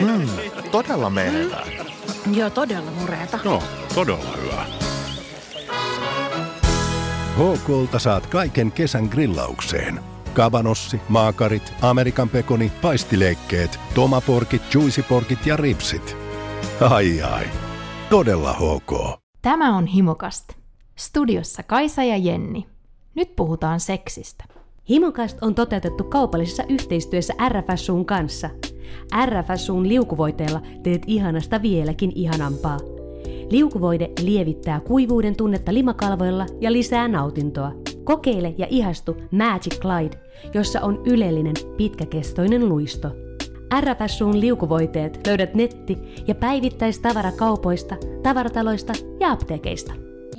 Todella menevää. Joo, todella mureeta. No, todella hyvä. HK:lta saat kaiken kesän grillaukseen. Kabanossi, maakarit, Amerikan pekoni, paistileikkeet, tomaporkit, juicyporkit ja ripsit. Ai, todella HK. Tämä on Himokast. Studiossa Kaisa ja Jenni. Nyt puhutaan seksistä. Himokast on toteutettu kaupallisessa yhteistyössä RFSUn kanssa. RFSUn liukuvoiteella teet ihanasta vieläkin ihanampaa. Liukuvoide lievittää kuivuuden tunnetta limakalvoilla ja lisää nautintoa. Kokeile ja ihastu Magic Glide, jossa on ylellinen pitkäkestoinen luisto. RFSUn liukuvoiteet löydät netti- ja päivittäistavarakaupoista, tavarataloista ja apteekeista.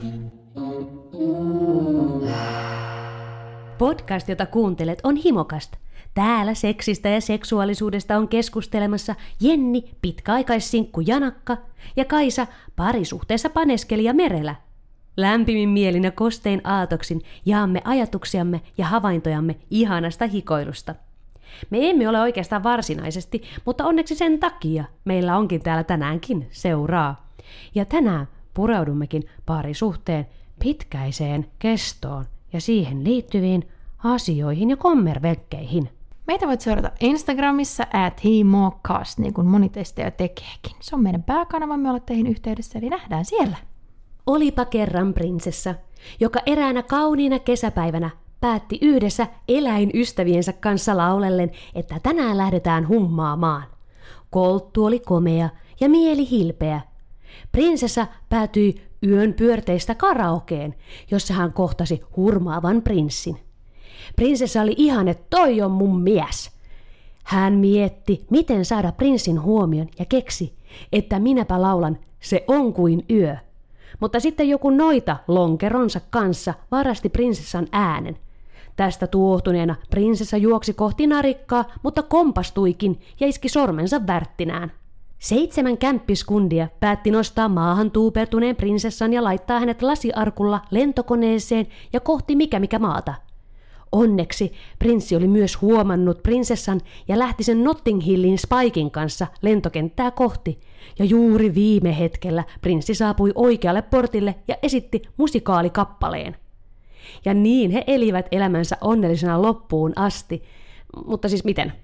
Podcast, jota kuuntelet, on Himokast. Täällä seksistä ja seksuaalisuudesta on keskustelemassa Jenni, pitkäaikaissinkku Janakka, ja Kaisa, parisuhteessa paneskelija Merelä. Lämpimin mielin ja kostein aatoksin jaamme ajatuksiamme ja havaintojamme ihanasta hikoilusta. Me emme ole oikeastaan varsinaisesti, mutta onneksi sen takia meillä onkin täällä tänäänkin seuraa. Ja tänään pureudummekin parisuhteen pitkäiseen kestoon ja siihen liittyviin asioihin ja kommervenkkeihin. Meitä voit seurata Instagramissa @himokast, niin kuin moni teistä jo tekeekin. Se on meidän pääkanava, me ollaan teihin yhteydessä, eli nähdään siellä. Olipa kerran prinsessa, joka eräänä kauniina kesäpäivänä päätti yhdessä eläinystäviensä kanssa laulellen, että tänään lähdetään hummaamaan. Kolttu oli komea ja mieli hilpeä. Prinsessa päätyi yön pyörteistä karaokeen, jossa hän kohtasi hurmaavan prinssin. Prinsessa oli ihan, että toi on mun mies. Hän mietti, miten saada prinssin huomion ja keksi, että minäpä laulan, se on kuin yö. Mutta sitten joku noita lonkeronsa kanssa varasti prinsessan äänen. Tästä tuohtuneena prinsessa juoksi kohti narikkaa, mutta kompastuikin ja iski sormensa värttinään. 7 kämppiskundia päätti nostaa maahan tuupertuneen prinsessan ja laittaa hänet lasiarkulla lentokoneeseen ja kohti mikä maata. Onneksi prinssi oli myös huomannut prinsessan ja lähti sen Notting Hillin Spiken kanssa lentokenttää kohti. Ja juuri viime hetkellä prinssi saapui oikealle portille ja esitti musikaalikappaleen. Ja niin he elivät elämänsä onnellisena loppuun asti. Mutta siis miten?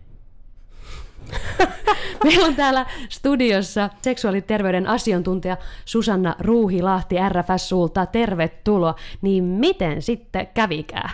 Meillä on täällä studiossa seksuaaliterveyden asiantuntija Susanna Ruuhilahti RFSUlta. Tervetuloa. Niin miten sitten kävikää?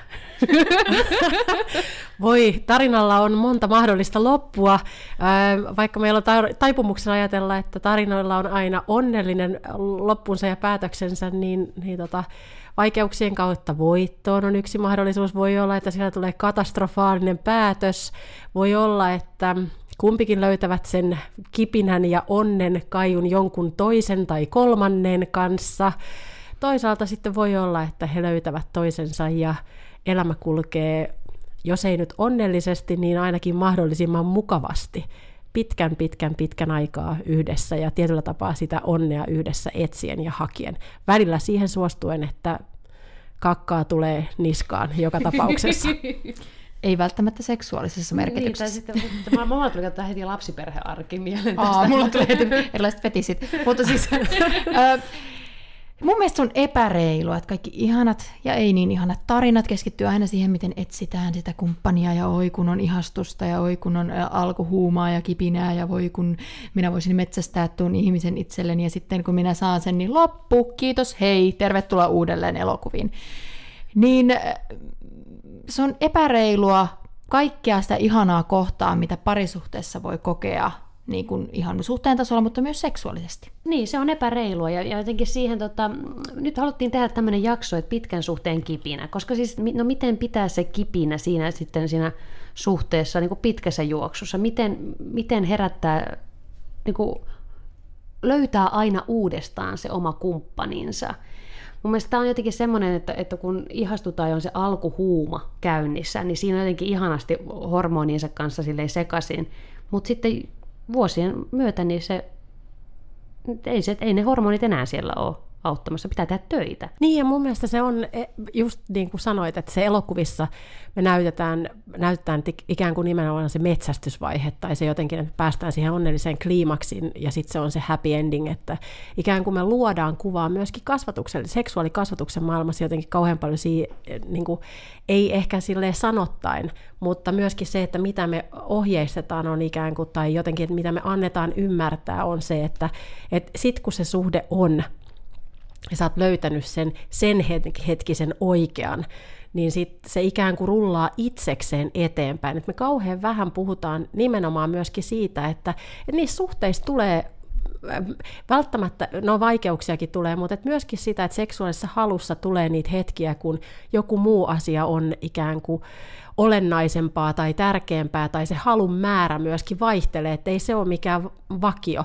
Voi, tarinalla on monta mahdollista loppua. Vaikka meillä on taipumuksena ajatella, että tarinoilla on aina onnellinen loppunsa ja päätöksensä, niin vaikeuksien kautta voittoon on yksi mahdollisuus. Voi olla, että siellä tulee katastrofaalinen päätös. Voi olla, että kumpikin löytävät sen kipinän ja onnen kaiun jonkun toisen tai kolmannen kanssa. Toisaalta sitten voi olla, että he löytävät toisensa ja elämä kulkee, jos ei nyt onnellisesti, niin ainakin mahdollisimman mukavasti pitkän aikaa yhdessä ja tietyllä tapaa sitä onnea yhdessä etsien ja hakien. Välillä siihen suostuen, että kakkaa tulee niskaan joka tapauksessa. Ei välttämättä seksuaalisessa merkityksessä. Niin, mulla tuli katsoa heti lapsiperhearki mieleen tästä. Mulla tuli heti erilaiset fetisit. Mutta siis, mun mielestä se on epäreilua, että kaikki ihanat ja ei niin ihanat tarinat keskittyy aina siihen, miten etsitään sitä kumppania ja oi kun on ihastusta ja oi kun on alkuhuumaa ja kipinää ja voi kun minä voisin metsästää tuon ihmisen itselleni ja sitten kun minä saan sen, niin loppu, kiitos, hei, tervetuloa uudelleen elokuviin. Niin se on epäreilua kaikkea sitä ihanaa kohtaa, mitä parisuhteessa voi kokea niin kuin ihan suhteen tasolla, mutta myös seksuaalisesti. Niin, se on epäreilua ja jotenkin siihen, nyt haluttiin tehdä tämmöinen jakso, että pitkän suhteen kipinä, koska siis, no miten pitää se kipinä siinä suhteessa niin kuin pitkässä juoksussa, miten herättää, niin kuin löytää aina uudestaan se oma kumppaninsa. Mun mielestä tämä on jotenkin semmoinen, että kun ihastutaan ja on se alkuhuuma käynnissä, niin siinä on jotenkin ihanasti hormoninsa kanssa silleen sekaisin. Mutta sitten vuosien myötä niin ei ne hormonit enää siellä ole. auttamassa, pitää tehdä töitä. Niin, ja mun mielestä se on just niin kuin sanoit, että se elokuvissa me näytetään ikään kuin nimenomaan se metsästysvaihe, tai se jotenkin, että päästään siihen onnelliseen kliimaksiin, ja sitten se on se happy ending, että ikään kuin me luodaan kuvaa myöskin seksuaalikasvatuksen maailmassa jotenkin kauhean paljon niin kuin, ei ehkä silleen sanottaen, mutta myöskin se, että mitä me ohjeistetaan on ikään kuin, tai jotenkin, että mitä me annetaan ymmärtää on se, että sit kun se suhde on, ja sä oot löytänyt sen hetkisen oikean, niin sit se ikään kuin rullaa itsekseen eteenpäin. Et me kauhean vähän puhutaan nimenomaan myöskin siitä, että niissä suhteissa tulee välttämättä, no vaikeuksiakin tulee, mutta myöskin sitä, että seksuaalisessa halussa tulee niitä hetkiä, kun joku muu asia on ikään kuin olennaisempaa tai tärkeämpää, tai se halun määrä myöskin vaihtelee, että ei se ole mikään vakio.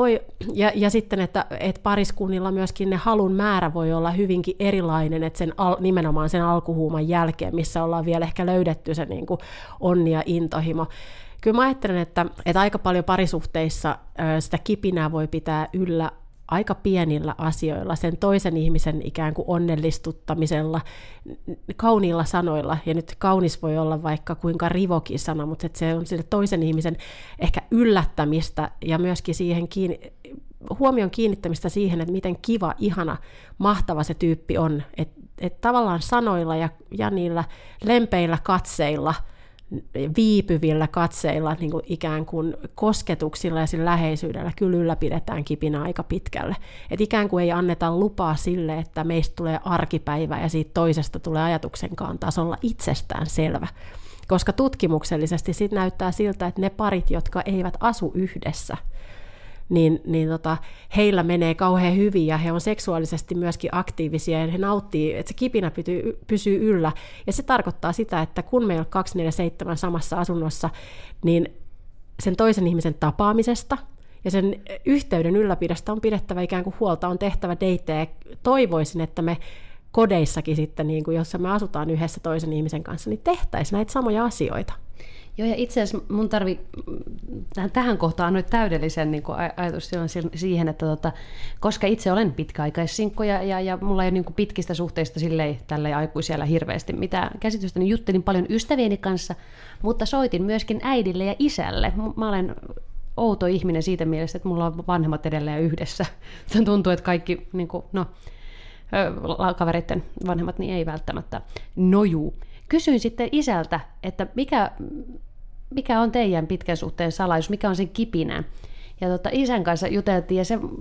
Ja sitten, että pariskunnilla myöskin ne halun määrä voi olla hyvinkin erilainen, että nimenomaan sen alkuhuuman jälkeen, missä ollaan vielä ehkä löydetty se niin kuin onni ja intohimo. Kyllä mä ajattelen, että aika paljon parisuhteissa sitä kipinää voi pitää yllä aika pienillä asioilla, sen toisen ihmisen ikään kuin onnellistuttamisella, kauniilla sanoilla, ja nyt kaunis voi olla vaikka kuinka rivokin sana, mutta että se on sille toisen ihmisen ehkä yllättämistä ja myöskin siihen huomion kiinnittämistä siihen, että miten kiva, ihana, mahtava se tyyppi on, että tavallaan sanoilla ja niillä lempeillä katseilla, viipyvillä katseilla, niin kuin ikään kuin kosketuksilla ja sillä läheisyydellä kyllä ylläpidetään kipinä aika pitkälle. Et ikään kuin ei anneta lupaa sille, että meistä tulee arkipäivä ja siitä toisesta tulee ajatuksenkaan tasolla itsestään selvä. Koska tutkimuksellisesti sit näyttää siltä, että ne parit, jotka eivät asu yhdessä, niin heillä menee kauhean hyvin ja he on seksuaalisesti myöskin aktiivisia ja he nauttii, että se kipinä pysyy yllä. Ja se tarkoittaa sitä, että kun meillä on 247 samassa asunnossa, niin sen toisen ihmisen tapaamisesta ja sen yhteyden ylläpidosta on pidettävä ikään kuin huolta, on tehtävä deittejä. Toivoisin, että me kodeissakin sitten, niin kuin jossa me asutaan yhdessä toisen ihmisen kanssa, niin tehtäisiin näitä samoja asioita. Joo, ja itse asiassa mun tähän kohtaan nyt täydellisen niin ajatus siihen, että koska itse olen pitkäaikaissinkko ja mulla ei ole niin pitkistä suhteista tälleen aikuisiellä hirveästi mitään käsitystä, niin juttelin paljon ystävieni kanssa, mutta soitin myöskin äidille ja isälle. Mä olen outo ihminen siitä mielessä, että mulla on vanhemmat edelleen yhdessä. Tuntuu, että kaikki kavereiden vanhemmat niin ei välttämättä nojuu. Kysyin sitten isältä, että mikä on teidän pitkän suhteen salaisuus, mikä on sen kipinä. Ja isän kanssa juteltiin,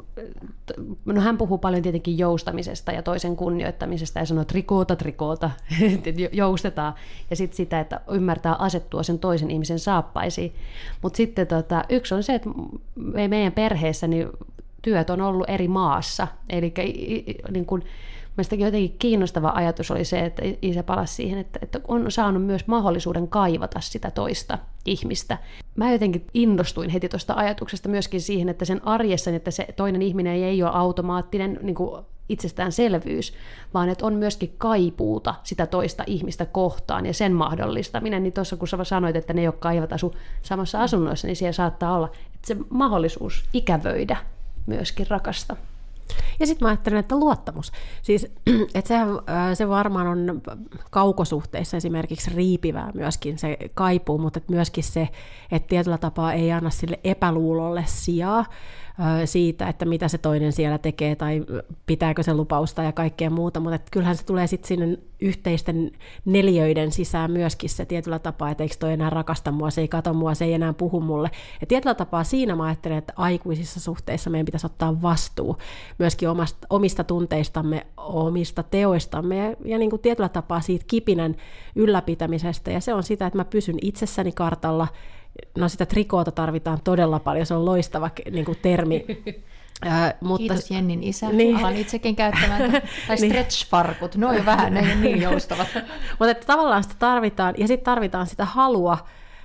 ja hän puhuu paljon tietenkin joustamisesta ja toisen kunnioittamisesta, ja sanoo, että trikoota, joustetaan. Ja sitten sitä, että ymmärtää asettua sen toisen ihmisen saappaisiin. Mutta sitten yksi on se, että meidän perheessä niin työt on ollut eri maassa. Eli niin kun, mielestäni jotenkin kiinnostava ajatus oli se, että isä palasi siihen, että on saanut myös mahdollisuuden kaivata sitä toista ihmistä. Mä jotenkin innostuin heti tuosta ajatuksesta myöskin siihen, että sen arjessa, että se toinen ihminen ei ole automaattinen niin kuin itsestäänselvyys, vaan että on myöskin kaipuuta sitä toista ihmistä kohtaan ja sen mahdollistaminen. Niin tuossa kun sä sanoit, että ne, jotka eivät asu samassa asunnoissa, niin siellä saattaa olla että se mahdollisuus ikävöidä myöskin rakasta. Ja sitten mä ajattelen, että luottamus. Siis, että se varmaan on kaukosuhteissa esimerkiksi riipivää myöskin se kaipuu, mutta myöskin se, että tietyllä tapaa ei anna sille epäluulolle sijaa siitä, että mitä se toinen siellä tekee tai pitääkö se lupausta ja kaikkea muuta, mutta kyllähän se tulee sitten sinne yhteisten neljöiden sisään myöskin se tietyllä tapaa, että eikö toi enää rakasta mua, se ei kato mua, se ei enää puhu mulle. Ja tietyllä tapaa siinä mä ajattelen, että aikuisissa suhteissa meidän pitäisi ottaa vastuu myöskin omista tunteistamme, omista teoistamme ja niin kuin tietyllä tapaa siitä kipinän ylläpitämisestä. Ja se on sitä, että mä pysyn itsessäni kartalla. No sitä trikoota tarvitaan todella paljon, se on loistava niin kuin termi. Mutta kiitos Jennin isä, niin. Alan itsekin käyttämään. Tai stretch-farkut, ne on vähän, ne ei ole niin joustavat. Mutta tavallaan sitä tarvitaan, ja sitten tarvitaan sitä halua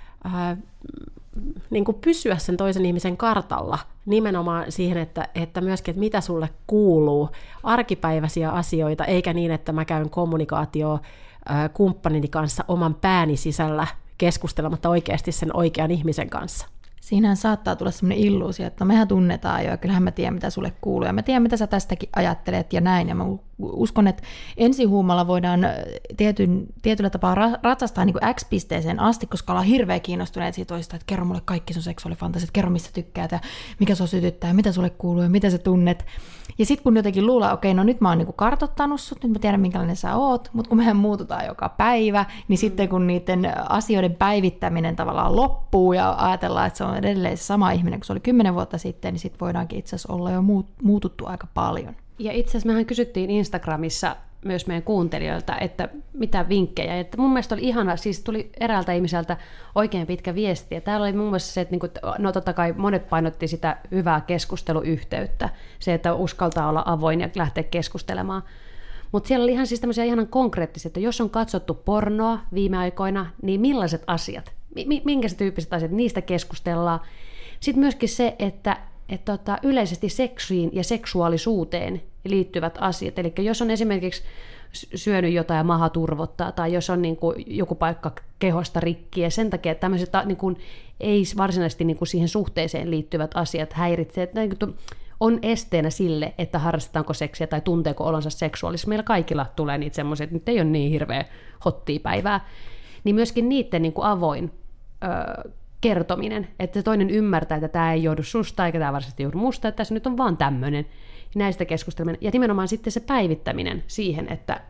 niin kuin pysyä sen toisen ihmisen kartalla, nimenomaan siihen, että myöskin, että mitä sulle kuuluu, arkipäiväisiä asioita, eikä niin, että mä käyn kommunikaatioon kumppanini kanssa oman pääni sisällä, keskustelematta oikeasti sen oikean ihmisen kanssa. Siinähän saattaa tulla sellainen illuusio, että no mehän tunnetaan jo, ja kyllähän mä tiedän, mitä sulle kuuluu, ja mä tiedän, mitä sä tästäkin ajattelet, ja näin. Ja mä uskon, että ensihuumalla voidaan tietyllä tapaa ratsastaa niin kuin X-pisteeseen asti, koska ollaan hirveän kiinnostuneet siitä toista, että kerro mulle kaikki sun seksuaalifantasiat, kerro mistä tykkäät, ja mikä sua sytyttää, ja mitä sulle kuuluu, ja mitä sä tunnet. Ja sitten kun jotenkin luullaan, okei, no nyt mä oon niin kuin kartoittanut sut, nyt mä tiedän, minkälainen sä oot, mutta kun mehän muututaan joka päivä, niin sitten kun niiden asioiden päivittäminen tavallaan loppuu, ja ajatellaan, että se on edelleen se sama ihminen kuin se oli 10 vuotta sitten, niin sitten voidaankin itse asiassa olla jo muututtu aika paljon. Ja itse asiassa mehän kysyttiin Instagramissa myös meidän kuuntelijoilta, että mitä vinkkejä. Että mun mielestä oli ihana, siis tuli eräältä ihmiseltä oikein pitkä viesti. Ja täällä oli mun mielestä se, että no totta kai monet painotti sitä hyvää keskusteluyhteyttä. Se, että uskaltaa olla avoin ja lähteä keskustelemaan. Mutta siellä oli ihan siis tämmöisiä ihan konkreettisia, että jos on katsottu pornoa viime aikoina, niin millaiset asiat, minkä tyyppiset asiat, niistä keskustellaan. Sitten myöskin se, että yleisesti seksiin ja seksuaalisuuteen liittyvät asiat. Eli jos on esimerkiksi syönyt jotain ja maha turvottaa, tai jos on niin kuin joku paikka kehosta rikki, ja sen takia että tämmöiset niin kuin, ei varsinaisesti niin kuin siihen suhteeseen liittyvät asiat häiritsee, että niin kuin, on esteenä sille, että harrastetaanko seksiä tai tunteeko olonsa seksuaalisesti. Meillä kaikilla tulee niitä semmoisia, että nyt ei ole niin hirveä hottia päivää. Niin myöskin niiden niin kuin avoin kertominen, että se toinen ymmärtää, että tämä ei joudu susta, eikä tämä varsinaisesti joudu musta, että tässä nyt on vaan tämmöinen. Näistä keskusteleminen. Ja nimenomaan sitten se päivittäminen siihen, että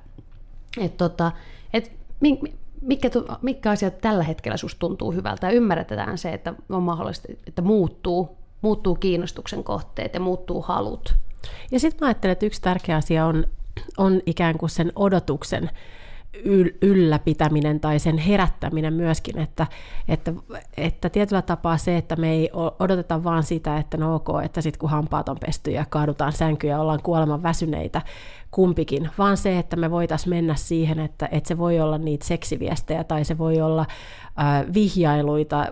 mitkä asiat tällä hetkellä susta tuntuu hyvältä, ja ymmärretään se, että on mahdollista, että muuttuu kiinnostuksen kohteet ja muuttuu halut. Ja sitten mä ajattelen, että yksi tärkeä asia on ikään kuin sen odotuksen ylläpitäminen tai sen herättäminen myöskin, että tietyllä tapaa se, että me ei odoteta vaan sitä, että no ok, että sitten kun hampaat on pesty ja kaadutaan sänkyyn ja ollaan kuoleman väsyneitä kumpikin, vaan se, että me voitaisiin mennä siihen, että se voi olla niitä seksiviestejä tai se voi olla vihjailuita,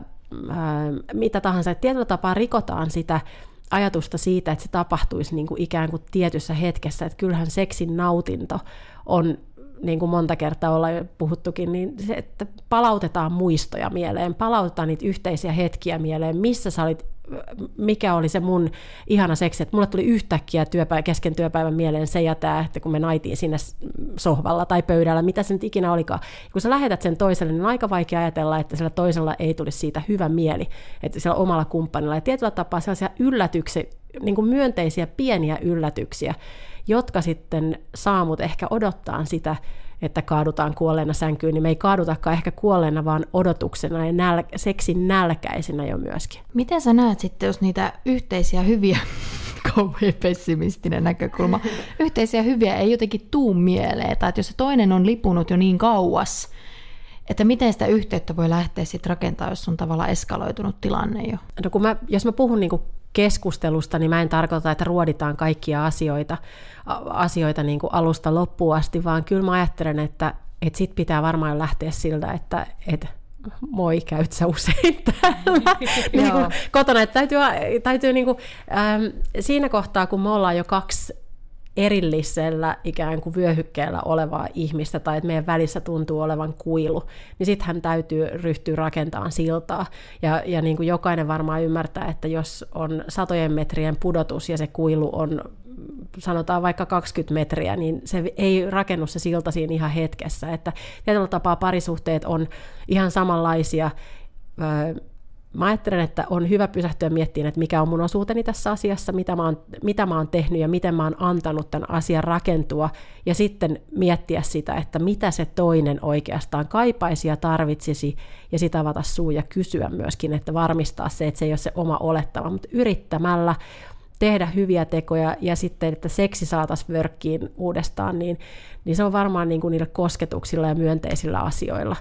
mitä tahansa, että tietyllä tapaa rikotaan sitä ajatusta siitä, että se tapahtuisi niin kuin ikään kuin tietyssä hetkessä, että kyllähän seksin nautinto on, niin kuin monta kertaa ollaan jo puhuttukin, niin se, että palautetaan muistoja mieleen, palautetaan niitä yhteisiä hetkiä mieleen, missä sä olit, mikä oli se mun ihana seksi, että mulle tuli yhtäkkiä kesken työpäivän mieleen se ja tämä, että kun me naitiin sinne sohvalla tai pöydällä, mitä se nyt ikinä olikaan. Ja kun sä lähetät sen toiselle, niin on aika vaikea ajatella, että sillä toisella ei tulisi siitä hyvä mieli, että sillä omalla kumppanilla. Ja tietyllä tapaa sellaisia yllätyksiä, niin kuin myönteisiä pieniä yllätyksiä, jotka sitten saa mut ehkä odottaa sitä, että kaadutaan kuolleena sänkyyn, niin me ei kaadutakaan ehkä kuolleena, vaan odotuksena ja seksin nälkäisenä jo myöskin. Miten sä näet sitten, jos niitä yhteisiä hyviä, kauhean pessimistinen näkökulma, yhteisiä hyviä ei jotenkin tuu mieleen, tai että jos se toinen on lipunut jo niin kauas, että miten sitä yhteyttä voi lähteä sitten rakentamaan, jos on tavallaan eskaloitunut tilanne jo? No jos mä puhun niin kuin keskustelusta, niin mä en tarkoita, että ruoditaan kaikkia asioita niin kuin alusta loppuun asti, vaan kyllä mä ajattelen, että sit pitää varmaan lähteä siltä, että moi, käyt sä usein täällä niin kuin kotona. Että täytyy niin kuin, siinä kohtaa, kun me ollaan jo kaksi erillisellä ikään kuin vyöhykkeellä olevaa ihmistä tai että meidän välissä tuntuu olevan kuilu, niin sittenhän täytyy ryhtyä rakentamaan siltaa. Ja niin kuin jokainen varmaan ymmärtää, että jos on satojen metrien pudotus ja se kuilu on sanotaan vaikka 20 metriä, niin se ei rakennu se silta siinä ihan hetkessä. Että tietyllä tapaa parisuhteet on ihan samanlaisia. Mä ajattelen, että on hyvä pysähtyä miettimään, että mikä on mun osuuteni tässä asiassa, mitä mä oon tehnyt ja miten mä oon antanut tämän asian rakentua, ja sitten miettiä sitä, että mitä se toinen oikeastaan kaipaisi ja tarvitsisi, ja sitä avata suu ja kysyä myöskin, että varmistaa se, että se ei ole se oma olettava, mutta yrittämällä tehdä hyviä tekoja ja sitten, että seksi saataisiin vörkkiin uudestaan, niin se on varmaan niin kuin niillä kosketuksilla ja myönteisillä asioilla,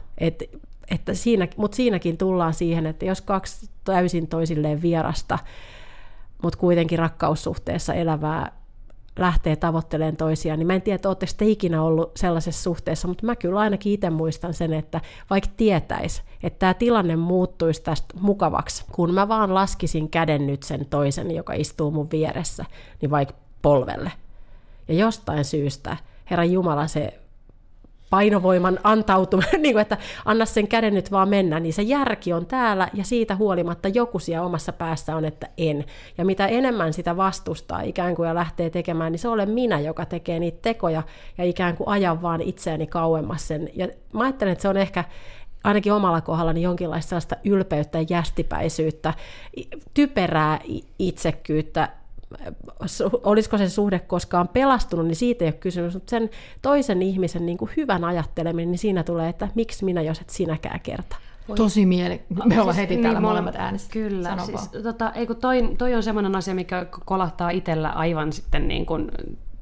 mutta siinäkin tullaan siihen, että jos kaksi täysin toisilleen vierasta, mutta kuitenkin rakkaussuhteessa elävää lähtee tavoittelemaan toisiaan, niin mä en tiedä, että ootteko te ikinä ollut sellaisessa suhteessa, mutta mä kyllä ainakin itse muistan sen, että vaikka tietäisi, että tämä tilanne muuttuisi tästä mukavaksi, kun mä vaan laskisin käden nyt sen toisen, joka istuu mun vieressä, niin vaikka polvelle. Ja jostain syystä, Herran Jumala, se painovoiman antautuminen, niin kuin, että anna sen käden nyt vaan mennä, niin se järki on täällä ja siitä huolimatta joku siellä omassa päässä on, että en. Ja mitä enemmän sitä vastustaa ikään kuin ja lähtee tekemään, niin se olen minä, joka tekee niitä tekoja ja ikään kuin ajan vaan itseäni kauemmas sen. Ja mä ajattelen, että se on ehkä ainakin omalla kohdallani jonkinlaista sellaista ylpeyttä ja jästipäisyyttä, typerää itsekkyyttä. Olisiko se suhde koskaan pelastunut, niin siitä ei ole kysymys, mutta sen toisen ihmisen niin kuin hyvän ajatteleminen, niin siinä tulee, että miksi minä, jos et sinäkään kerta. Tosi me ollaan heti täällä molemmat äänessä. Kyllä, toi on semmoinen asia, mikä kolahtaa itsellä aivan sitten niin kuin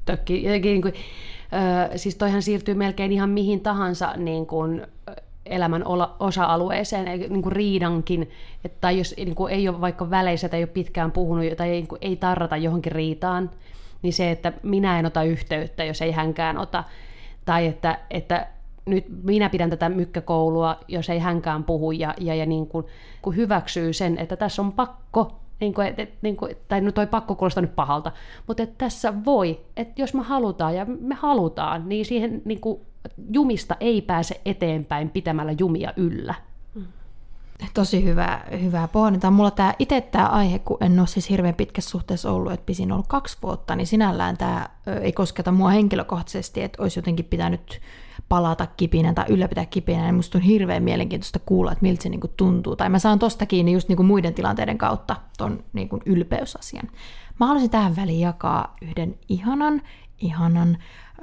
siis toihan siirtyy melkein ihan mihin tahansa niin kuin elämän osa-alueeseen, niin kuin riidankin, tai jos niin kuin ei ole vaikka väleissä tai ei ole pitkään puhunut tai niin kuin ei tarrata johonkin riitaan, niin se, että minä en ota yhteyttä, jos ei hänkään ota, tai että nyt minä pidän tätä mykkäkoulua, jos ei hänkään puhu, ja niin kuin, kun hyväksyy sen, että tässä on pakko, tai no toi pakko kuulostaa nyt pahalta, mutta että tässä voi, että jos me halutaan, ja me halutaan, niin siihen niin kuin jumista ei pääse eteenpäin pitämällä jumia yllä. Tosi hyvää pohdintaa. Mulla itse tämä aihe, kun en ole siis hirveän pitkässä suhteessa ollut, että pisin ollut 2 vuotta, niin sinällään tämä ei kosketa mua henkilökohtaisesti, että olisi jotenkin pitänyt palata kipinään tai ylläpitää kipinään, niin musta on hirveän mielenkiintoista kuulla, että miltä se niinku tuntuu. Tai mä saan tosta kiinni just niinku muiden tilanteiden kautta ton niinku ylpeysasian. Mä haluaisin tähän väliin jakaa yhden ihanan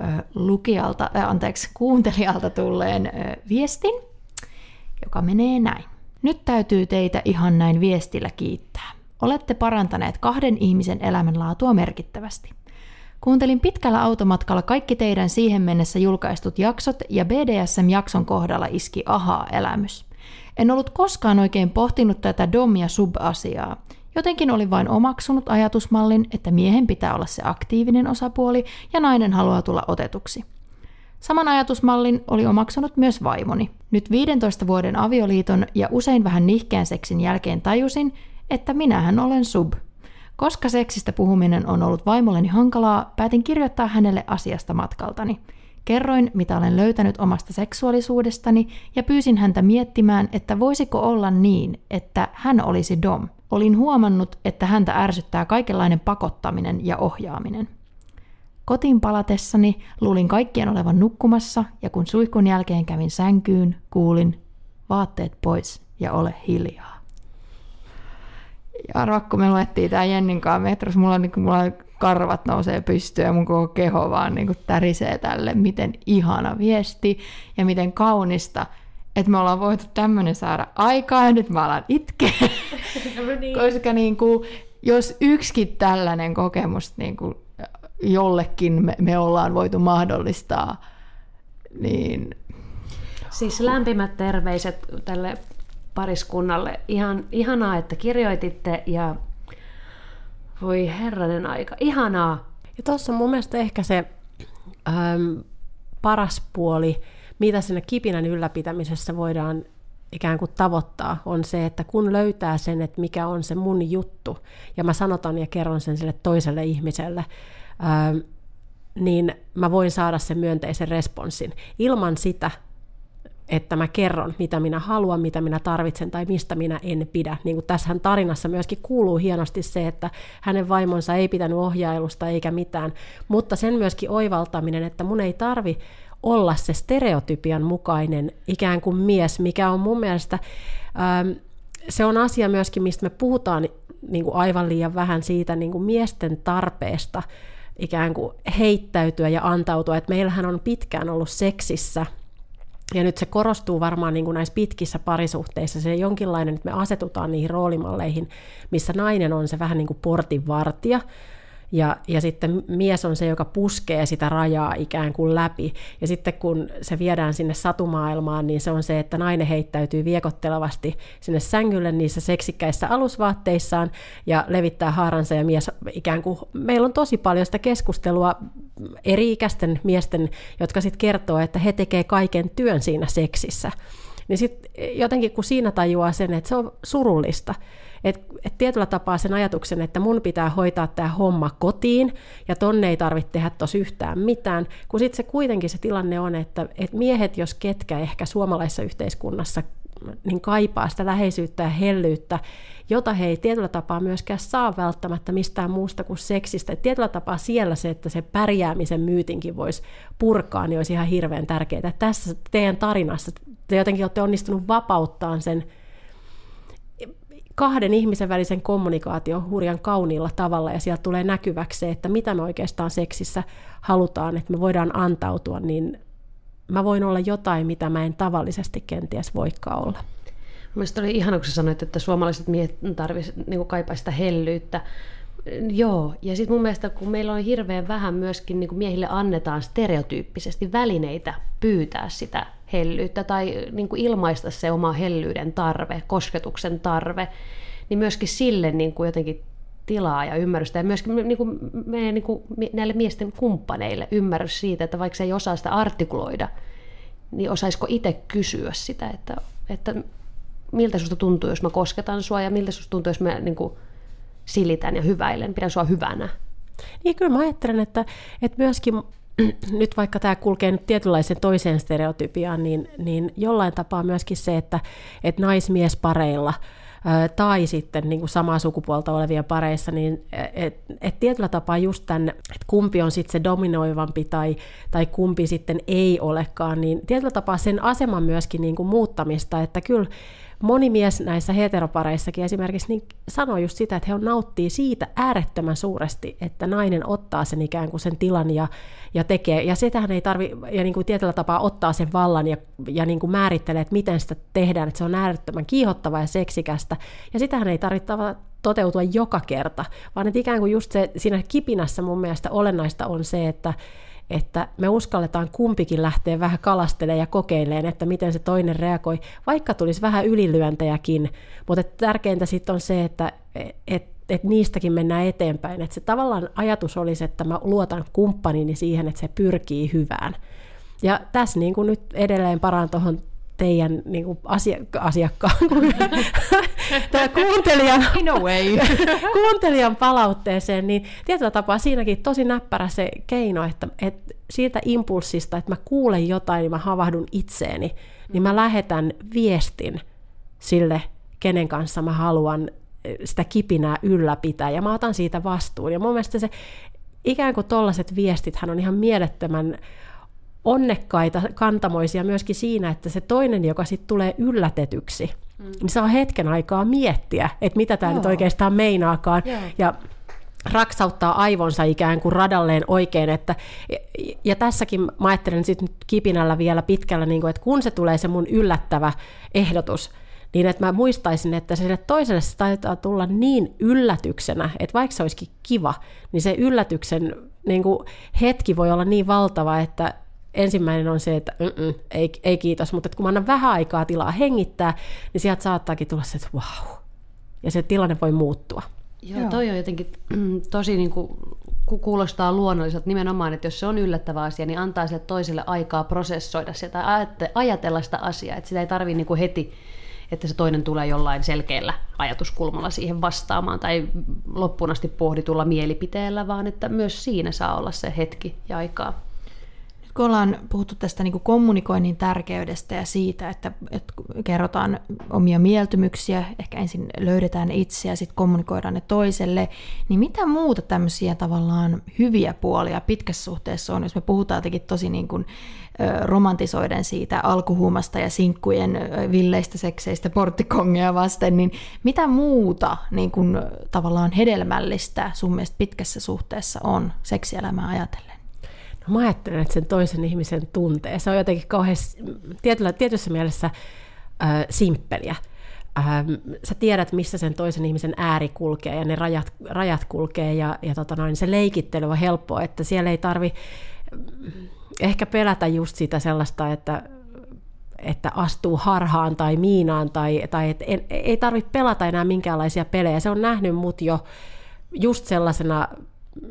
kuuntelijalta tulleen viestin, joka menee näin. Nyt täytyy teitä ihan näin viestillä kiittää. Olette parantaneet 2 ihmisen elämänlaatua merkittävästi. Kuuntelin pitkällä automatkalla kaikki teidän siihen mennessä julkaistut jaksot ja BDSM-jakson kohdalla iski ahaa-elämys. En ollut koskaan oikein pohtinut tätä dom- ja sub-asiaa. Jotenkin olin vain omaksunut ajatusmallin, että miehen pitää olla se aktiivinen osapuoli ja nainen haluaa tulla otetuksi. Saman ajatusmallin oli omaksunut myös vaimoni. Nyt 15 vuoden avioliiton ja usein vähän nihkeän seksin jälkeen tajusin, että minähän olen sub. Koska seksistä puhuminen on ollut vaimolleni hankalaa, päätin kirjoittaa hänelle asiasta matkaltani. Kerroin, mitä olen löytänyt omasta seksuaalisuudestani ja pyysin häntä miettimään, että voisiko olla niin, että hän olisi dom. Olin huomannut, että häntä ärsyttää kaikenlainen pakottaminen ja ohjaaminen. Kotiin palatessani luulin kaikkien olevan nukkumassa ja kun suihkun jälkeen kävin sänkyyn, kuulin vaatteet pois ja ole hiljaa. Ja arvaa, kun me luettiin tää Jennin kanssa metrossa, mulla karvat nousee pystyyn ja mun koko keho vaan niin kuin tärisee tälle, miten ihana viesti ja miten kaunista, että me ollaan voitu tämmöinen saada aikaa ja nyt mä alan itkeä. Koska niin kuin, jos yksikin tällainen kokemus niin kuin jollekin me ollaan voitu mahdollistaa, niin... Siis lämpimät terveiset tälle pariskunnalle. Ihanaa, että kirjoititte ja voi herranen aika, ihanaa. Ja tuossa on mun mielestä ehkä se paras puoli, mitä siinä kipinän ylläpitämisessä voidaan ikään kuin tavoittaa, on se, että kun löytää sen, että mikä on se mun juttu, ja mä sanotan ja kerron sen sille toiselle ihmiselle, niin mä voin saada sen myönteisen responssin. Ilman sitä, että mä kerron, mitä minä haluan, mitä minä tarvitsen tai mistä minä en pidä. Niin kuin tässähän tarinassa myöskin kuuluu hienosti se, että hänen vaimonsa ei pitänyt ohjailusta eikä mitään, mutta sen myöskin oivaltaminen, että mun ei tarvi olla se stereotypian mukainen ikään kuin mies, mikä on mun mielestä, se on asia myöskin, mistä me puhutaan niin kuin aivan liian vähän siitä niin kuin miesten tarpeesta ikään kuin heittäytyä ja antautua, että meillähän on pitkään ollut seksissä, ja nyt se korostuu varmaan niin kuin näissä pitkissä parisuhteissa, se jonkinlainen, että me asetutaan niihin roolimalleihin, missä nainen on se vähän niin kuin portinvartija, ja sitten mies on se, joka puskee sitä rajaa ikään kuin läpi. Ja sitten kun se viedään sinne satumaailmaan, niin se on se, että nainen heittäytyy viekottelevasti sinne sängylle niissä seksikkäissä alusvaatteissaan ja levittää haaransa ja mies ikään kuin... Meillä on tosi paljon sitä keskustelua eri-ikäisten miesten, jotka sitten kertoo, että he tekee kaiken työn siinä seksissä. Niin sitten jotenkin kun siinä tajuaa sen, että se on surullista, Et tietyllä tapaa sen ajatuksen, että mun pitää hoitaa tämä homma kotiin, ja tonne ei tarvitse tehdä tossa yhtään mitään, kun sitten se kuitenkin se tilanne on, että miehet, jos ketkä ehkä suomalaisessa yhteiskunnassa niin kaipaa sitä läheisyyttä ja hellyyttä, jota he ei tietyllä tapaa myöskään saa välttämättä mistään muusta kuin seksistä. Et tietyllä tapaa siellä se, että se pärjäämisen myytinkin voisi purkaa, niin olisi ihan hirveän tärkeää. Et tässä teidän tarinassa te jotenkin olette onnistunut vapauttaan sen kahden ihmisen välisen kommunikaation hurjan kauniilla tavalla, ja sieltä tulee näkyväksi se, että mitä me oikeastaan seksissä halutaan, että me voidaan antautua, niin mä voin olla jotain, mitä mä en tavallisesti kenties voikaan olla. Mielestäni oli ihana, kun sä sanoit, että suomalaiset miehet niin kaipaa sitä hellyyttä. Joo, ja sitten mun mielestä, kun meillä on hirveän vähän myöskin, niin miehille annetaan stereotyyppisesti välineitä pyytää sitä hellyyttä tai niin ilmaista se oma hellyyden tarve, kosketuksen tarve, niin myöskin sille niin jotenkin tilaa ja ymmärrystä, ja myöskin meidän näille miesten kumppaneille ymmärrys siitä, että vaikka se ei osaa sitä artikuloida, niin osaisiko itse kysyä sitä, että miltä susta tuntuu, jos mä kosketan sua, ja miltä susta tuntuu, jos mä silitän ja hyväilen, pidän sua hyvänä. Niin kyllä mä ajattelen, että myöskin nyt vaikka tämä kulkee nyt tietynlaisen toiseen stereotypiaan, niin jollain tapaa myöskin se, että naismiespareilla tai sitten niin kuin samaa sukupuolta olevia pareissa, niin et tietyllä tapaa just tämän, että kumpi on sitten se dominoivampi tai kumpi sitten ei olekaan, niin tietyllä tapaa sen aseman myöskin niin kuin muuttamista, että kyllä moni mies näissä heteropareissakin esimerkiksi niin sanoo just sitä, että he nauttii siitä äärettömän suuresti, että nainen ottaa sen ikään kuin sen tilan ja tekee, ja sitähän ei tarvitse, ja niin kuin tietyllä tapaa ottaa sen vallan ja niin kuin määrittelee, että miten sitä tehdään, että se on äärettömän kiihottavaa ja seksikästä, ja sitähän ei tarvitse toteutua joka kerta, vaan että ikään kuin just se, siinä kipinässä mun mielestä olennaista on se, että me uskalletaan kumpikin lähteä vähän kalastelemaan ja kokeilemaan, että miten se toinen reagoi, vaikka tulisi vähän ylilyöntejäkin, mutta tärkeintä sitten on se, että niistäkin mennään eteenpäin, että se tavallaan ajatus olisi, että mä luotan kumppanini siihen, että se pyrkii hyvään. Ja tässä niin kuin nyt edelleen paraan tuohon teidän niin kuin asiakkaan, kuuntelijan palautteeseen, niin tietyllä tapaa siinäkin tosi näppärä se keino, että siitä impulssista, että mä kuulen jotain, niin mä havahdun itseeni, niin mä lähetän viestin sille, kenen kanssa mä haluan sitä kipinää ylläpitää, ja mä otan siitä vastuun. Ja mun mielestä se ikään kuin tollaiset viestithän on ihan mielettömän onnekkaita, kantamoisia myöskin siinä, että se toinen, joka sitten tulee yllätetyksi, niin saa hetken aikaa miettiä, että mitä tämä nyt oikeastaan meinaakaan, ja raksauttaa aivonsa ikään kuin radalleen oikein, ja tässäkin mä ajattelen sit nyt kipinällä vielä pitkällä, niin kuin, että kun se tulee se mun yllättävä ehdotus, niin että mä muistaisin, että sille toiselle se taitaa tulla niin yllätyksenä, että vaikka se olisikin kiva, niin se yllätyksen niin kuin hetki voi olla niin valtava, että ensimmäinen on se, että ei kiitos, mutta kun mä annan vähän aikaa tilaa hengittää, niin sieltä saattaakin tulla se, että vau, ja se tilanne voi muuttua. Joo, toi on jotenkin tosi niin kuin, kuulostaa luonnolliselta nimenomaan, että jos se on yllättävä asia, niin antaa sille toiselle aikaa prosessoida sitä tai ajatella sitä asiaa, että sitä ei tarvitse niin kuin heti, että se toinen tulee jollain selkeällä ajatuskulmalla siihen vastaamaan tai loppuun asti pohditulla mielipiteellä, vaan että myös siinä saa olla se hetki ja aikaa. Kun ollaan puhuttu tästä niin kuin kommunikoinnin tärkeydestä ja siitä, että kerrotaan omia mieltymyksiä, ehkä ensin löydetään itse ja sitten kommunikoidaan ne toiselle, niin mitä muuta tämmöisiä tavallaan hyviä puolia pitkässä suhteessa on, jos me puhutaan jotenkin tosi niin kuin romantisoiden siitä alkuhuumasta ja sinkkujen villeistä sekseistä porttikongeja vasten, niin mitä muuta niin kuin tavallaan hedelmällistä sun mielestä pitkässä suhteessa on seksielämää ajatellen? Mä ajattelen, että sen toisen ihmisen tuntee. Se on jotenkin kauhean tietyssä mielessä simppeliä. Sä tiedät, missä sen toisen ihmisen ääri kulkee ja ne rajat kulkee ja se leikittely on helppoa, että siellä ei tarvi ehkä pelätä just sitä sellaista, että astuu harhaan tai miinaan tai että ei tarvitse pelata enää minkäänlaisia pelejä. Se on nähnyt mut jo just sellaisena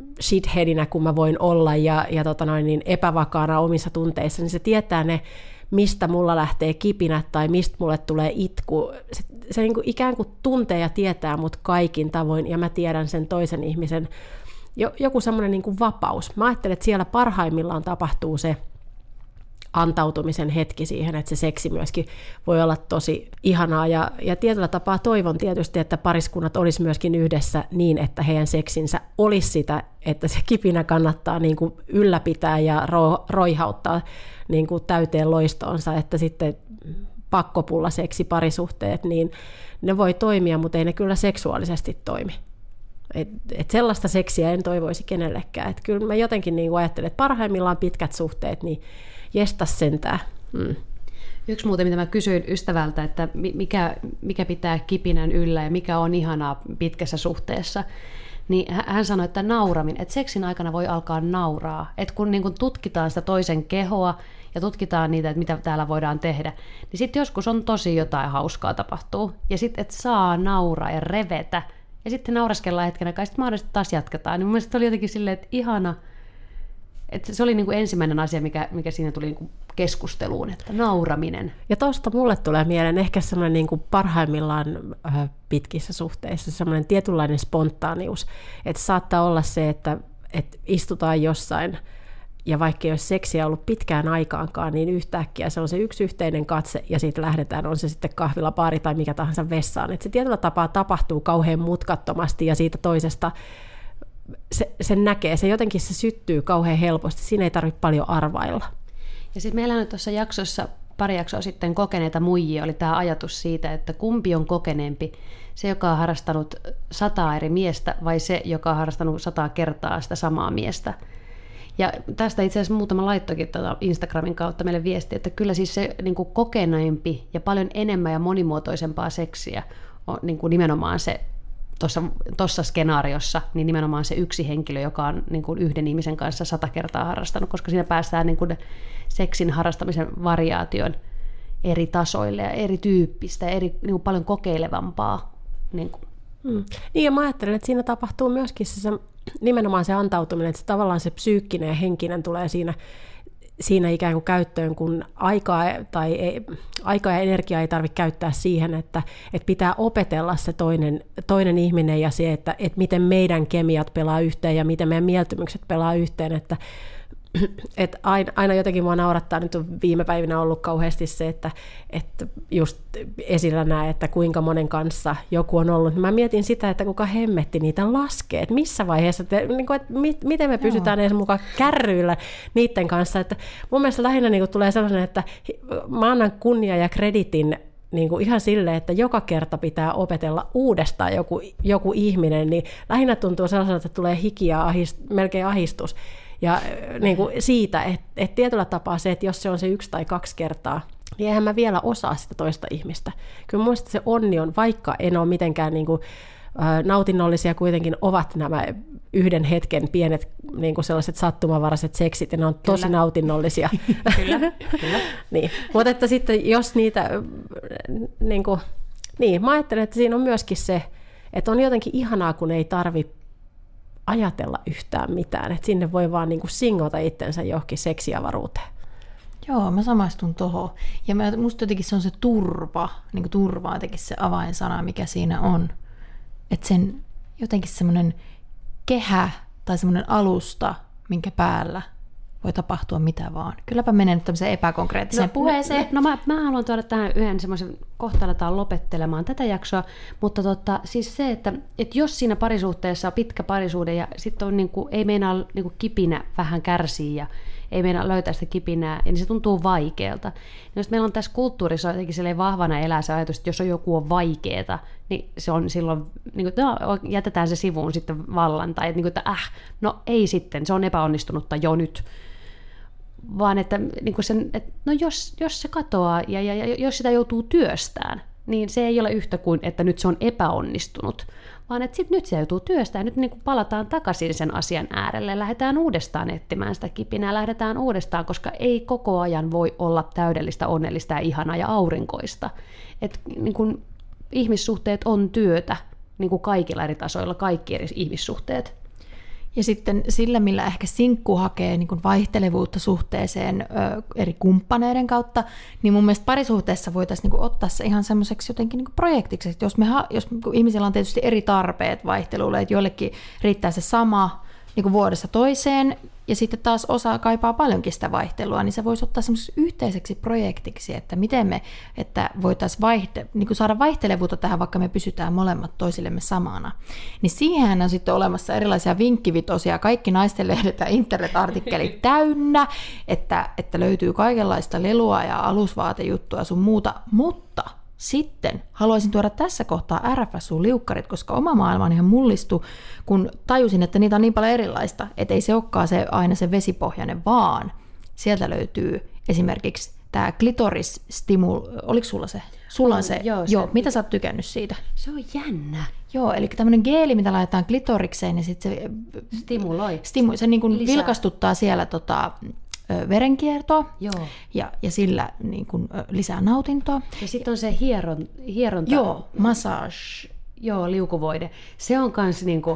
shitheadinä, kun mä voin olla ja niin epävakaana omissa tunteissa, niin se tietää ne mistä mulla lähtee kipinät tai mistä mulle tulee itku. Se niin kuin ikään kuin tuntee ja tietää mut kaikin tavoin, ja mä tiedän sen toisen ihmisen. Joku semmoinen niin kuin vapaus. Mä ajattelen, että siellä parhaimmillaan tapahtuu se antautumisen hetki siihen, että se seksi myöskin voi olla tosi ihanaa. Ja tietyllä tapaa toivon tietysti, että pariskunnat olisi myöskin yhdessä niin, että heidän seksinsä olisi sitä, että se kipinä kannattaa niin kuin ylläpitää ja roihauttaa niin kuin täyteen loistoonsa, että sitten pakkopulla seksi parisuhteet, niin ne voi toimia, mutta ei ne kyllä seksuaalisesti toimi. Et sellaista seksiä en toivoisi kenellekään. Et kyllä mä jotenkin niin ajattelen, että parhaimmillaan pitkät suhteet, niin jestas sentään. Yksi muuten, mitä mä kysyin ystävältä, että mikä pitää kipinän yllä ja mikä on ihanaa pitkässä suhteessa, niin hän sanoi, että nauraminen, että seksin aikana voi alkaa nauraa. Että kun niin kun tutkitaan sitä toisen kehoa ja tutkitaan niitä, että mitä täällä voidaan tehdä, niin sitten joskus on tosi jotain hauskaa tapahtuu. Ja sitten, että saa nauraa ja revetä. Ja sitten nauraskellaan hetken aikaa, ja sitten mahdollisesti taas jatketaan. Niin mun mielestä oli jotenkin silleen, että ihana. Että se oli niin kuin ensimmäinen asia, mikä siinä tuli niin kuin keskusteluun, että nauraminen. Ja tuosta mulle tulee mieleen ehkä semmoinen niin kuin parhaimmillaan pitkissä suhteissa semmoinen tietynlainen spontaanius. Että saattaa olla se, että istutaan jossain, ja vaikka ei olisi seksiä ollut pitkään aikaankaan, niin yhtäkkiä se on se yksi yhteinen katse, ja sitten lähdetään, on se sitten kahvila, baari tai mikä tahansa vessaan. Että se tietyllä tapaa tapahtuu kauhean mutkattomasti, ja siitä toisesta sen näkee, se jotenkin se syttyy kauhean helposti, siinä ei tarvitse paljon arvailla. Ja sitten meillä on tuossa jaksossa, pari jaksoa sitten kokeneita muijia, oli tämä ajatus siitä, että kumpi on kokeneempi, se joka on harrastanut 100 eri miestä vai se, joka on harrastanut 100 kertaa sitä samaa miestä. Ja tästä itse asiassa muutama laittokin Instagramin kautta meille viesti, että kyllä siis se niin kuin kokeneempi ja paljon enemmän ja monimuotoisempaa seksiä on niin kuin nimenomaan se tuossa skenaariossa, niin nimenomaan se yksi henkilö, joka on niin kuin yhden ihmisen kanssa 100 kertaa harrastanut, koska siinä päästään niin kuin seksin harrastamisen variaation eri tasoille ja eri tyyppistä, niin kuin paljon kokeilevampaa. Niin ja mä ajattelen, että siinä tapahtuu myöskin se nimenomaan se antautuminen, että se tavallaan se psyykkinen ja henkinen tulee siinä ikään kuin käyttöön, kun aikaa ja energiaa ei tarvitse käyttää siihen, että pitää opetella se toinen ihminen ja se, että miten meidän kemiat pelaa yhteen ja miten meidän mieltymykset pelaa yhteen, että aina jotenkin mua naurattaa, nyt on viime päivinä ollut kauheasti se, että just esillä näe, että kuinka monen kanssa joku on ollut. Mä mietin sitä, että kuka hemmetti niitä laskee, että missä vaiheessa, miten me pysytään edes mukaan kärryillä niiden kanssa. Että mun mielestä lähinnä niin tulee sellainen, että mä annan kunnia ja kreditin niin kuin ihan silleen, että joka kerta pitää opetella uudestaan joku ihminen, niin lähinnä tuntuu sellaiselta, että tulee hiki ja melkein ahdistus. Ja niin kuin siitä, että tietyllä tapaa se, että jos se on se 1 tai 2 kertaa, niin eihän mä vielä osaa sitä toista ihmistä. Kyllä muista se onni on, vaikka en ole mitenkään niin kuin, nautinnollisia, kuitenkin ovat nämä yhden hetken pienet niin kuin sellaiset sattumavaraiset seksit, ja ne on tosi nautinnollisia. Kyllä. Niin. Mutta että sitten jos niitä, mä ajattelen, että siinä on myöskin se, että on jotenkin ihanaa, kun ei tarvitse ajatella yhtään mitään, että sinne voi vaan niin kuin singota itsensä johonkin seksiavaruuteen. Joo, mä samaistun tohon. Ja musta jotenkin se on se turva, niin kuin turva on jotenkin se avainsana, mikä siinä on. Että sen jotenkin semmoinen kehä tai semmoinen alusta, minkä päällä voi tapahtua mitä vaan. Kylläpä menen nyt tämmöiseen epäkonkreettiseen puheeseen. No mä haluan tuoda tähän yhden semmoisen, kohta aletaan lopettelemaan tätä jaksoa, mutta siis se, että jos siinä parisuhteessa on pitkä parisuhde ja sitten on niinku, ei meinaa niinku kipinä vähän kärsiä ja ei meinaa löytää sitä kipinää, niin se tuntuu vaikealta. Jos meillä on tässä kulttuurissa jotenkin vahvana elää se ajatus, että jos joku on vaikeeta, niin se on silloin, niin kuin, jätetään se sivuun sitten vallan, tai niin kuin, että no ei sitten, se on epäonnistunutta jo nyt. Vaan että, niin kuin no jos se katoaa ja jos sitä joutuu työstään, niin se ei ole yhtä kuin, että nyt se on epäonnistunut, vaan että nyt se joutuu työstään, nyt niin kuin palataan takaisin sen asian äärelle, lähdetään uudestaan etsimään sitä kipinää, lähdetään uudestaan, koska ei koko ajan voi olla täydellistä, onnellista ja ihanaa ja aurinkoista. Että niin kuin ihmissuhteet on työtä, niin kuin kaikilla eri tasoilla, kaikki eri ihmissuhteet. Ja sitten sillä, millä ehkä sinkku hakee niin kuin vaihtelevuutta suhteeseen eri kumppaneiden kautta, niin mun mielestä parisuhteessa voitaisiin niin kuin ottaa se ihan semmoiseksi jotenkin niin kuin projektiksi. Että jos ihmisillä on tietysti eri tarpeet vaihtelulle, että joillekin riittää se sama niin kuin vuodessa toiseen, ja sitten taas osa kaipaa paljonkin sitä vaihtelua, niin se voisi ottaa semmoiseksi yhteiseksi projektiksi, että miten me että voitaisiin niin kuin saada vaihtelevuutta tähän, vaikka me pysytään molemmat toisillemme samana. Niin siihen on sitten olemassa erilaisia vinkkivitosia, kaikki naistenlehdet ja internetartikkelit täynnä, että löytyy kaikenlaista lelua ja alusvaatejuttua sun muuta, mutta sitten haluaisin tuoda tässä kohtaa RFSU-liukkarit, koska oma maailma on ihan mullistu, kun tajusin, että niitä on niin paljon erilaista, että ei se olekaan aina se vesipohjainen, vaan sieltä löytyy esimerkiksi tämä klitoris-stimul... Oliko sulla se? Sulla on se. Joo. Mitä sä oot tykännyt siitä? Se on jännä. Joo, eli tämmöinen geeli, mitä laitetaan klitorikseen, ja sitten se stimuloi. Se niin kuin vilkastuttaa siellä verenkiertoa. Joo. Ja sillä niin kuin lisää nautintoa. Ja sitten on se hieronta. Joo, massage. Joo, liukuvoide. Se on kans niinku,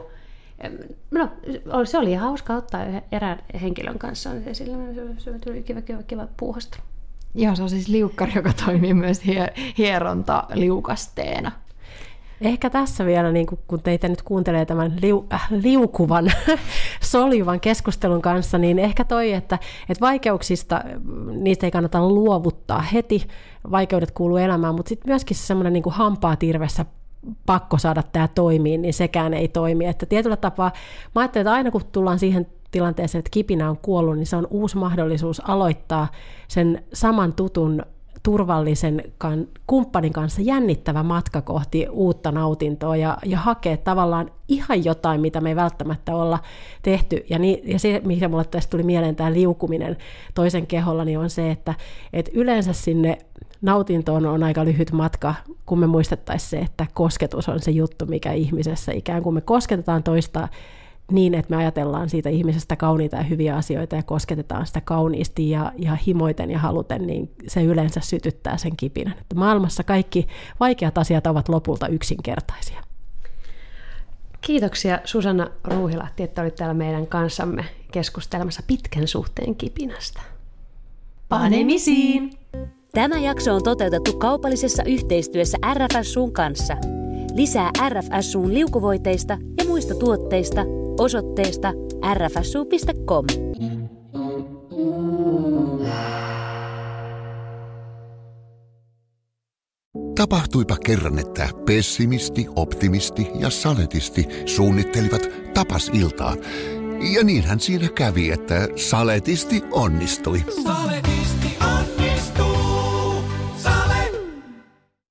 se oli hauska ottaa erään henkilön kanssa. Se tuli kiva puuhastelu. Joo, se on siis liukkari, joka toimii myös hierontaliukasteena. Ehkä tässä vielä, niin kun teitä nyt kuuntelee tämän liukuvan, soljuvan keskustelun kanssa, niin ehkä toi, että vaikeuksista, niistä ei kannata luovuttaa heti, vaikeudet kuuluu elämään, mutta sitten myöskin semmoinen niin kuin hampaa tirvessä pakko saada tämä toimii, niin sekään ei toimi. Että tietyllä tapaa, mä ajattelen, että aina kun tullaan siihen tilanteeseen, että kipinä on kuollut, niin se on uusi mahdollisuus aloittaa sen saman tutun turvallisen kumppanin kanssa jännittävä matka kohti uutta nautintoa ja hakea tavallaan ihan jotain, mitä me ei välttämättä olla tehty. Ja se, mikä mulle tästä tuli mieleen, tämä liukuminen toisen keholla, niin on se, että yleensä sinne nautintoon on aika lyhyt matka, kun me muistettaisiin se, että kosketus on se juttu, mikä ihmisessä ikään kuin me kosketetaan toista niin, että me ajatellaan siitä ihmisestä kauniita ja hyviä asioita ja kosketetaan sitä kauniisti ja himoiten ja haluten, niin se yleensä sytyttää sen kipinän. Että maailmassa kaikki vaikeat asiat ovat lopulta yksinkertaisia. Kiitoksia Susanna Ruuhilahti, että olit täällä meidän kanssamme keskustelemassa pitkän suhteen kipinästä. Panemisiin! Tämä jakso on toteutettu kaupallisessa yhteistyössä RFSUn kanssa. Lisää RFSUn liukuvoiteista ja muista tuotteista osoitteesta rfsu.com. Tapahtuipa kerran, että pessimisti, optimisti ja saletisti suunnittelivat tapasiltaa. Ja niinhän siinä kävi, että saletisti onnistui. Saletisti.